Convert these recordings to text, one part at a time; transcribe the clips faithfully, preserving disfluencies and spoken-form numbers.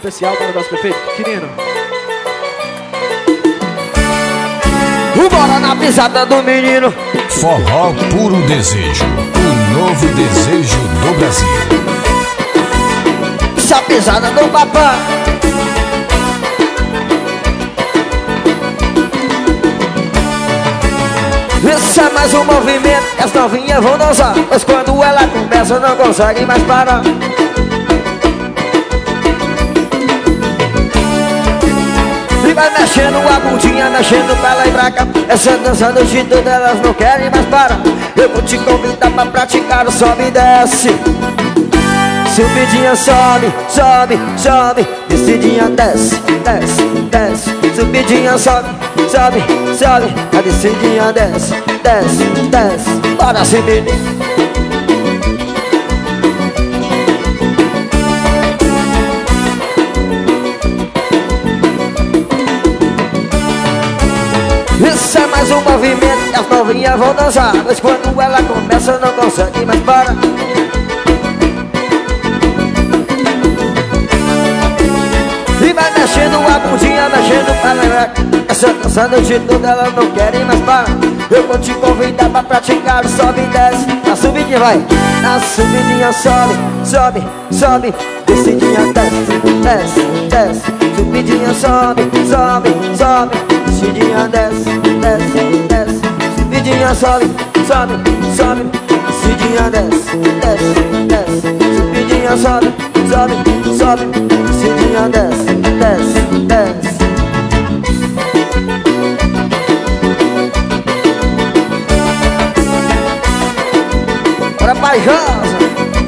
Especial para o nosso prefeito, Quirino. Bora na pisada do menino. Forró Puro Desejo, o novo desejo do Brasil. Essa pisada do papai. Esse é mais um movimento que as novinhas vão dançar, mas quando ela começa não consegue mais parar. E vai mexendo a bundinha, mexendo pra lá e pra cá. Essa dança do jeito delas não querem mais parar. Eu vou te convidar pra praticar o sobe e desce. Subidinha sobe, sobe, sobe. Descidinha desce, desce, desce. Subidinha sobe, sobe, sobe. A descidinha desce, desce, desce. Bora se menino. Isso é mais um movimento que as novinhas vão dançar, mas quando ela começa não consegue mais parar. E vai mexendo a bundinha, mexendo pra lembrar. Essa dança do jeito dela não querem mais parar. Eu vou te convidar pra praticar o sobe e desce. Na subidinha vai, na subidinha sobe, sobe, sobe. Descidinha desce, desce, desce. Subidinha sobe, sobe, sobe. Descidinha desce, desce, desce. Subidinha sobe, sobe, sobe. Descidinha desce, desce, desce. Subidinha sobe, sobe, sobe. Descidinha desce, desce, desce. Bora Pajosa.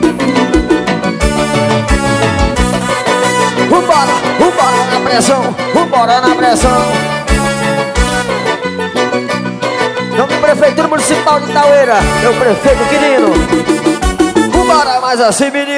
Vambora, vambora na pressão, vambora na pressão. Nome Prefeitura Municipal de Taueira, meu prefeito Quirino. Vambora mais assim, menino.